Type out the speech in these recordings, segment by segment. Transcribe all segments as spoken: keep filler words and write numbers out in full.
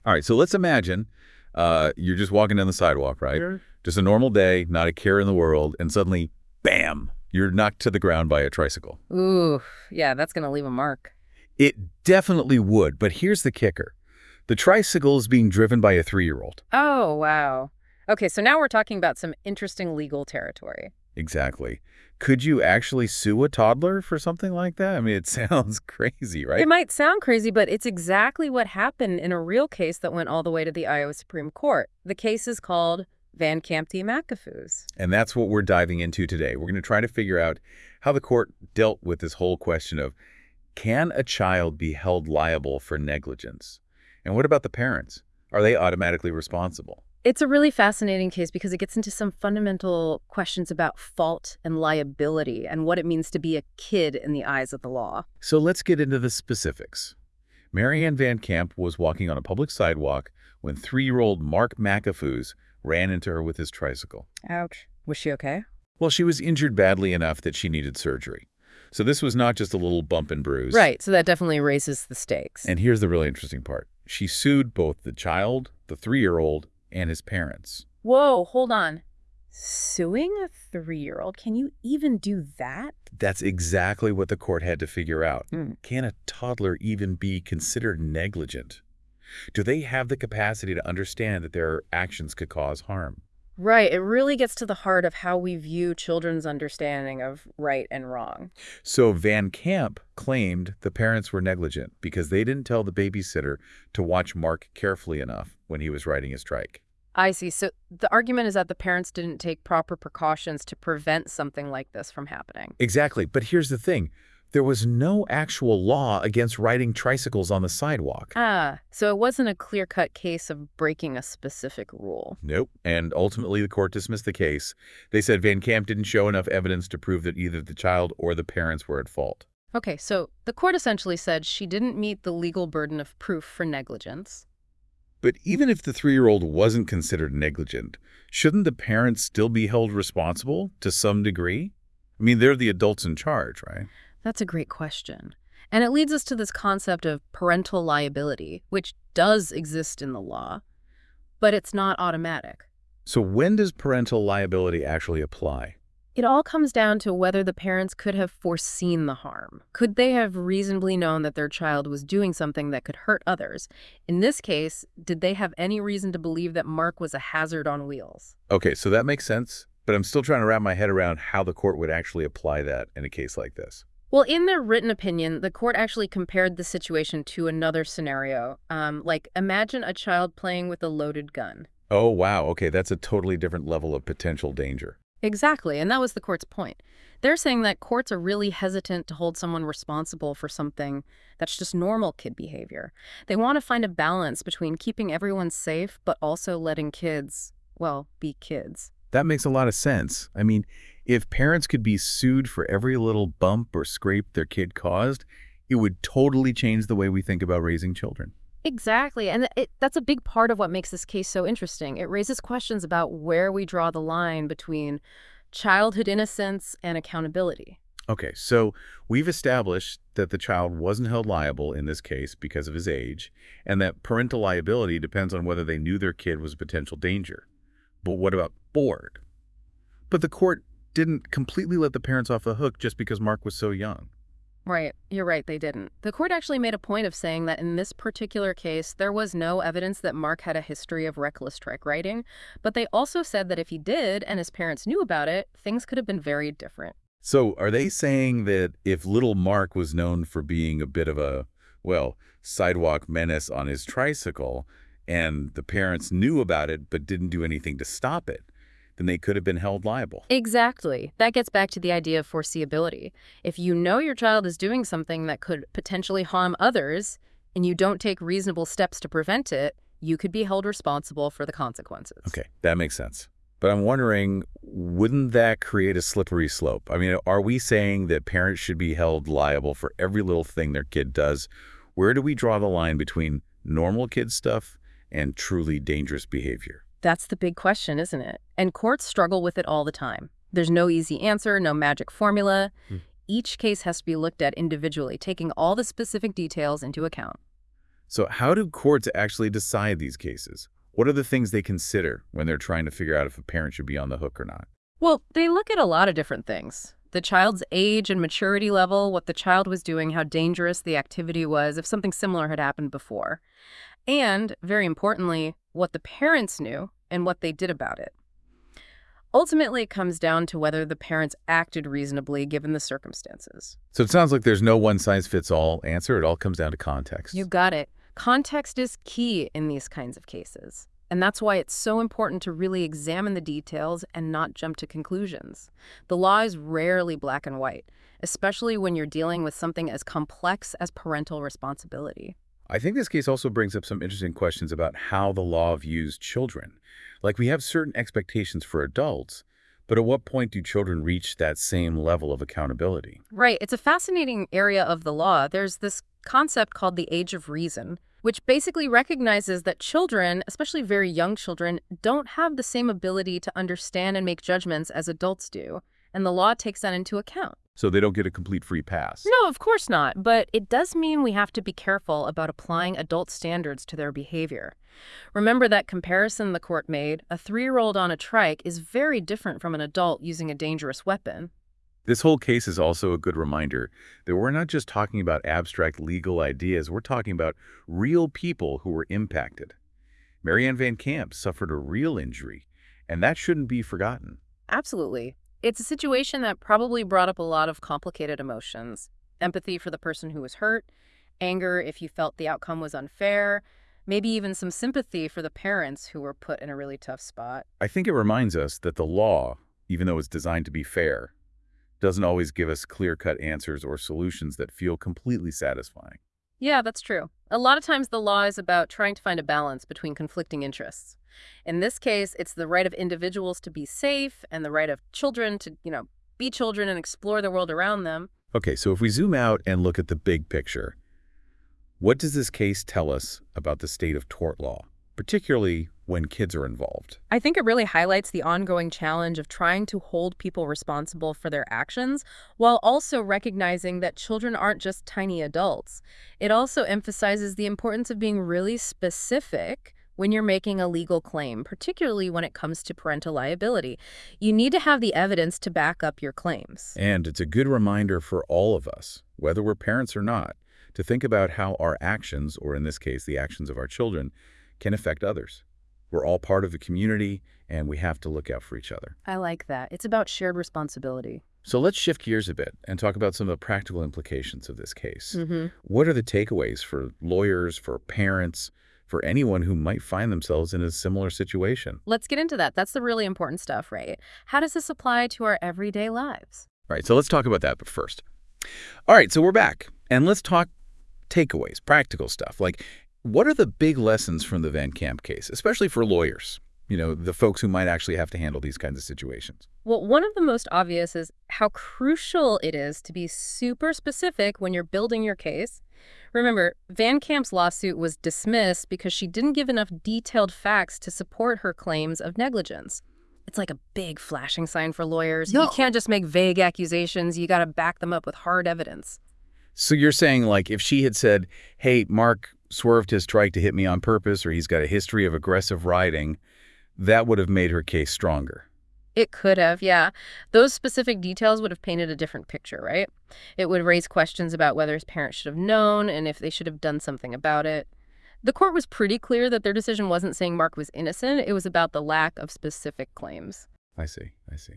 All right, so let's imagine uh, you're just walking down the sidewalk, right? Sure. Just a normal day, not a care in the world, and suddenly, bam, you're knocked to the ground by a tricycle. Ooh, yeah, that's going to leave a mark. It definitely would, but here's the kicker. The tricycle is being driven by a three-year-old. Oh, wow. Okay, so now we're talking about some interesting legal territory. Exactly. Could you actually sue a toddler for something like that? I mean, it sounds crazy, right? It might sound crazy, but it's exactly what happened in a real case that went all the way to the Iowa Supreme Court. The case is called Van Camp v. McAfee's. And that's what we're diving into today. We're going to try to figure out how the court dealt with this whole question of, can a child be held liable for negligence? And what about the parents? Are they automatically responsible? It's a really fascinating case because it gets into some fundamental questions about fault and liability and what it means to be a kid in the eyes of the law. So let's get into the specifics. Mary Ann Van Camp was walking on a public sidewalk when three-year-old Mark McAfee's ran into her with his tricycle. Ouch. Was she okay? Well, she was injured badly enough that she needed surgery. So this was not just a little bump and bruise. Right, so that definitely raises the stakes. And here's the really interesting part. She sued both the child, the three-year-old, and his parents. Whoa, hold on. Suing a three-year-old? Can you even do that? That's exactly what the court had to figure out. Hmm. Can a toddler even be considered negligent? Do they have the capacity to understand that their actions could cause harm? Right, it really gets to the heart of how we view children's understanding of right and wrong. So Van Camp claimed the parents were negligent because they didn't tell the babysitter to watch Mark carefully enough when he was riding his trike. I see. So the argument is that the parents didn't take proper precautions to prevent something like this from happening. Exactly. But here's the thing. There was no actual law against riding tricycles on the sidewalk. Ah, so it wasn't a clear-cut case of breaking a specific rule. Nope. And ultimately, the court dismissed the case. They said Van Camp didn't show enough evidence to prove that either the child or the parents were at fault. Okay, so the court essentially said she didn't meet the legal burden of proof for negligence. But even if the three-year-old wasn't considered negligent, shouldn't the parents still be held responsible to some degree? I mean, they're the adults in charge, right? That's a great question. And it leads us to this concept of parental liability, which does exist in the law, but it's not automatic. So when does parental liability actually apply? It all comes down to whether the parents could have foreseen the harm. Could they have reasonably known that their child was doing something that could hurt others? In this case, did they have any reason to believe that Mark was a hazard on wheels? Okay, so that makes sense, but I'm still trying to wrap my head around how the court would actually apply that in a case like this. Well, in their written opinion, the court actually compared the situation to another scenario. Um, like, imagine a child playing with a loaded gun. Oh, wow. Okay, that's a totally different level of potential danger. Exactly, and that was the court's point. They're saying that courts are really hesitant to hold someone responsible for something that's just normal kid behavior. They want to find a balance between keeping everyone safe, but also letting kids, well, be kids. That makes a lot of sense. I mean, if parents could be sued for every little bump or scrape their kid caused, it would totally change the way we think about raising children. Exactly, and it, that's a big part of what makes this case so interesting. It raises questions about where we draw the line between childhood innocence and accountability. Okay, so we've established that the child wasn't held liable in this case because of his age, and that parental liability depends on whether they knew their kid was a potential danger. But what about bored? But the court didn't completely let the parents off the hook just because Mark was so young. Right, you're right, they didn't. The court actually made a point of saying that in this particular case, there was no evidence that Mark had a history of reckless trike riding, but they also said that if he did and his parents knew about it, things could have been very different. So are they saying that if little Mark was known for being a bit of a, well, sidewalk menace on his tricycle, and the parents knew about it but didn't do anything to stop it, then they could have been held liable? Exactly. That gets back to the idea of foreseeability. If you know your child is doing something that could potentially harm others, and you don't take reasonable steps to prevent it, you could be held responsible for the consequences. Okay, that makes sense. But I'm wondering, wouldn't that create a slippery slope? I mean, are we saying that parents should be held liable for every little thing their kid does? Where do we draw the line between normal kid stuff and truly dangerous behavior? That's the big question, isn't it? And courts struggle with it all the time. There's no easy answer, no magic formula. Hmm. Each case has to be looked at individually, taking all the specific details into account. So how do courts actually decide these cases? What are the things they consider when they're trying to figure out if a parent should be on the hook or not? Well, they look at a lot of different things. The child's age and maturity level, what the child was doing, how dangerous the activity was, if something similar had happened before. And, very importantly, what the parents knew and what they did about it. Ultimately, it comes down to whether the parents acted reasonably given the circumstances. So it sounds like there's no one-size-fits-all answer. It all comes down to context. You got it. Context is key in these kinds of cases. And that's why it's so important to really examine the details and not jump to conclusions. The law is rarely black and white, especially when you're dealing with something as complex as parental responsibility. I think this case also brings up some interesting questions about how the law views children. Like, we have certain expectations for adults, but at what point do children reach that same level of accountability? Right. It's a fascinating area of the law. There's this concept called the age of reason, which basically recognizes that children, especially very young children, don't have the same ability to understand and make judgments as adults do. And the law takes that into account. So they don't get a complete free pass. No, of course not. But it does mean we have to be careful about applying adult standards to their behavior. Remember that comparison the court made? A three-year-old on a trike is very different from an adult using a dangerous weapon. This whole case is also a good reminder that we're not just talking about abstract legal ideas. We're talking about real people who were impacted. Marianne Van Camp suffered a real injury, and that shouldn't be forgotten. Absolutely. It's a situation that probably brought up a lot of complicated emotions. Empathy for the person who was hurt, anger if you felt the outcome was unfair, maybe even some sympathy for the parents who were put in a really tough spot. I think it reminds us that the law, even though it's designed to be fair, doesn't always give us clear-cut answers or solutions that feel completely satisfying. Yeah, that's true. A lot of times the law is about trying to find a balance between conflicting interests. In this case, it's the right of individuals to be safe and the right of children to, you know, be children and explore the world around them. Okay, so if we zoom out and look at the big picture, what does this case tell us about the state of tort law, particularly when kids are involved? I think it really highlights the ongoing challenge of trying to hold people responsible for their actions while also recognizing that children aren't just tiny adults. It also emphasizes the importance of being really specific when you're making a legal claim, particularly when it comes to parental liability. You need to have the evidence to back up your claims. And it's a good reminder for all of us, whether we're parents or not, to think about how our actions, or in this case, the actions of our children, can affect others. We're all part of the community, and we have to look out for each other. I like that. It's about shared responsibility. So let's shift gears a bit and talk about some of the practical implications of this case. Mm-hmm. What are the takeaways for lawyers, for parents, for anyone who might find themselves in a similar situation? Let's get into that. That's the really important stuff, right? How does this apply to our everyday lives? All right, so let's talk about that, but first. All right, so we're back, and let's talk takeaways, practical stuff. Like, what are the big lessons from the Van Camp case, especially for lawyers, you know, the folks who might actually have to handle these kinds of situations? Well, one of the most obvious is how crucial it is to be super specific when you're building your case. Remember, Van Camp's lawsuit was dismissed because she didn't give enough detailed facts to support her claims of negligence. It's like a big flashing sign for lawyers. No. You can't just make vague accusations. You got to back them up with hard evidence. So you're saying, like, if she had said, hey, Mark swerved his trike to hit me on purpose, or he's got a history of aggressive riding, that would have made her case stronger. It could have, yeah. Those specific details would have painted a different picture, right? It would raise questions about whether his parents should have known and if they should have done something about it. The court was pretty clear that their decision wasn't saying Mark was innocent. It was about the lack of specific claims. I see, I see.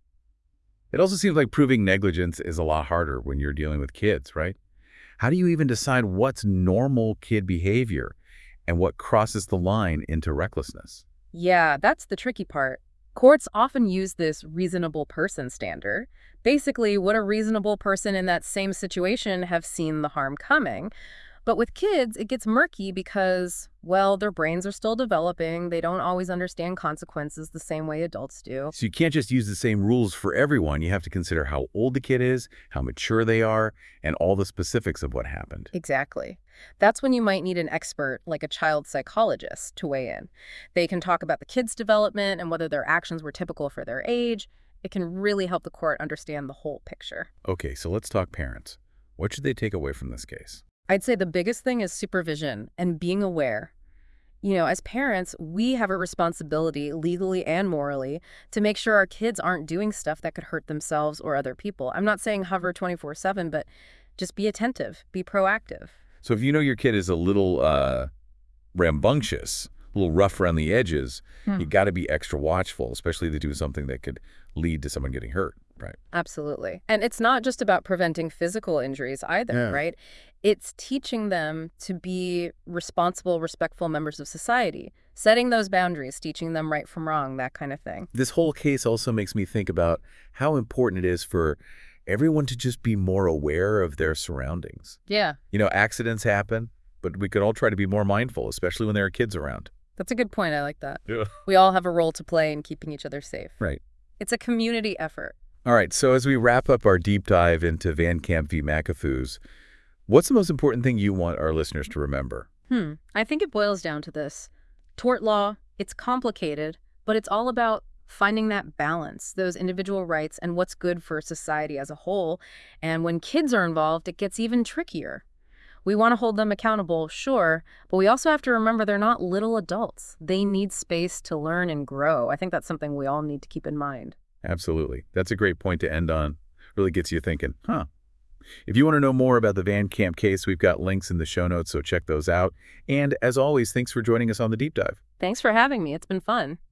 It also seems like proving negligence is a lot harder when you're dealing with kids, right? How do you even decide what's normal kid behavior and what crosses the line into recklessness? Yeah, that's the tricky part. Courts often use this reasonable person standard. Basically, would a reasonable person in that same situation have seen the harm coming? But with kids, it gets murky because, well, their brains are still developing. They don't always understand consequences the same way adults do. So you can't just use the same rules for everyone. You have to consider how old the kid is, how mature they are, and all the specifics of what happened. Exactly. That's when you might need an expert like a child psychologist to weigh in. They can talk about the kid's development and whether their actions were typical for their age. It can really help the court understand the whole picture. Okay, so let's talk parents. What should they take away from this case? I'd say the biggest thing is supervision and being aware. You know, as parents, we have a responsibility, legally and morally, to make sure our kids aren't doing stuff that could hurt themselves or other people. I'm not saying hover twenty-four seven, but just be attentive, be proactive. So if you know your kid is a little uh, rambunctious, a little rough around the edges, Hmm. you got to be extra watchful, especially if they do something that could lead to someone getting hurt, right? Absolutely. And it's not just about preventing physical injuries either, Yeah. right? It's teaching them to be responsible, respectful members of society, setting those boundaries, teaching them right from wrong, that kind of thing. This whole case also makes me think about how important it is for everyone to just be more aware of their surroundings. Yeah, You know, accidents happen, but we could all try to be more mindful, especially when there are kids around. that's a good point. I like that. Yeah. We all have a role to play in keeping each other safe. Right. It's a community effort. All right, so as we wrap up our deep dive into Van Camp v. McAfee's, what's the most important thing you want our listeners to remember? Hmm. I think it boils down to this. Tort law, it's complicated, but it's all about finding that balance, those individual rights, and what's good for society as a whole. And when kids are involved, it gets even trickier. We want to hold them accountable, sure, but we also have to remember they're not little adults. They need space to learn and grow. I think that's something we all need to keep in mind. Absolutely. That's a great point to end on. Really gets you thinking, huh? If you want to know more about the Van Camp case, we've got links in the show notes, so check those out. And as always, thanks for joining us on the Deep Dive. Thanks for having me. It's been fun.